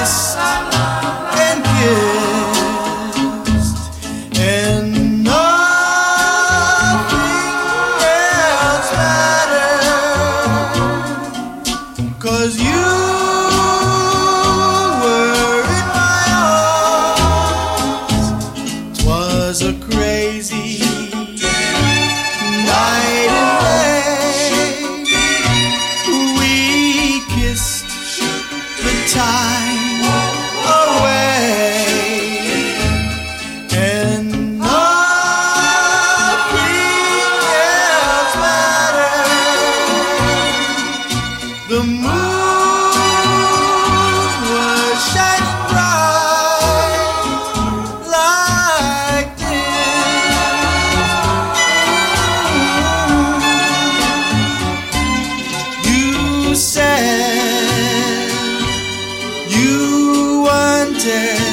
kissed and kissed, and nothing else mattered, 'cause you were in my arms. 'Twas a crazy night and day. We kissed the time away, and nothing else mattered. The moon was shining bright like this. You said you wanted